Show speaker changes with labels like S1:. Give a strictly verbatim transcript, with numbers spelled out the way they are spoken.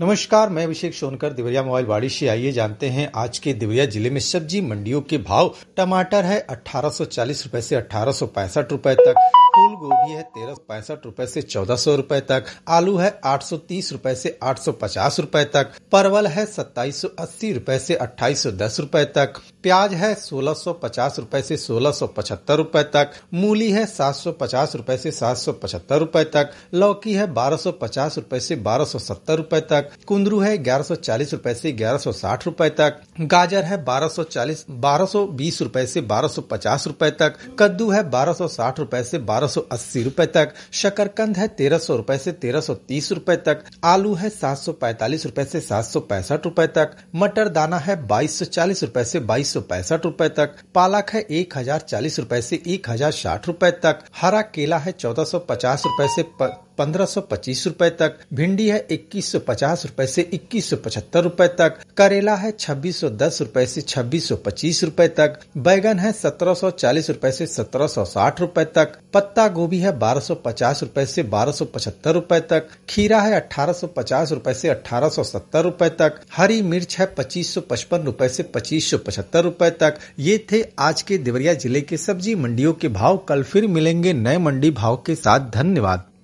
S1: नमस्कार, मैं अभिषेक सोनकर देवरिया मोबाइल वाड़ी से। आइए जानते हैं आज के देवरिया जिले में सब्जी मंडियों के भाव। टमाटर है अठारह सौ चालीस रुपए से अठारह सौ पैंसठ रुपए तक, फूल गोभी है तेरह सौ पैंसठ रुपए से चौदह सौ रुपए तक, आलू है आठ सौ तीस रुपए से आठ सौ पचास रुपए तक, परवल है सत्ताईस सौ अस्सी रुपए से अट्ठाईस सौ दस रुपए तक, प्याज है सोलह सौ पचास रुपए से सोलह सौ पचहत्तर रुपए तक, मूली है सात सौ पचास रुपए से सात सौ पचहत्तर रुपए तक, लौकी है बारह सौ पचास रुपए से बारह सौ सत्तर रुपए तक, कुंदरू है ग्यारह सौ चालीस रुपए से ग्यारह सौ साठ रुपए तक, गाजर है बारह सौ चालीस बारह सौ बीस रुपए से बारह सौ पचास रुपए तक, कद्दू है बारह सौ साठ रुपए से बारह सौ अस्सी रुपए तक, शकरकंद है तेरह सौ रुपए से तेरह सौ तीस रुपए तक, आलू है सात सौ पैंतालीस रुपए से सात सौ पैंसठ रुपए तक, मटर दाना है बाईस सौ चालीस रुपए से बाईस सौ पैंसठ रुपए तक, पालक है एक हजार चालीस रुपए से एक हजार साठ रुपए तक, हरा केला है चौदह सौ पचास रुपए से पंद्रह सौ पच्चीस रुपए तक, भिंडी है इक्कीस सौ पचास रुपए से इक्कीस सौ पचहत्तर रुपए तक, करेला है छब्बीस सौ दस रुपए से छब्बीस सौ पच्चीस रुपए तक, बैगन है सत्रह सौ चालीस रुपए से सत्रह सौ साठ रुपए तक, पत्ता गोभी है बारह सौ पचास रुपए से बारह सौ पचहत्तर रुपए तक, खीरा है अठारह सौ पचास रुपए से अठारह सौ सत्तर रुपए तक, हरी मिर्च है पच्चीस सौ पचपन रुपए से पच्चीस सौ पचहत्तर रुपए तक। ये थे आज के देवरिया जिले के सब्जी मंडियों के भाव। कल फिर मिलेंगे नए मंडी भाव के साथ। धन्यवाद।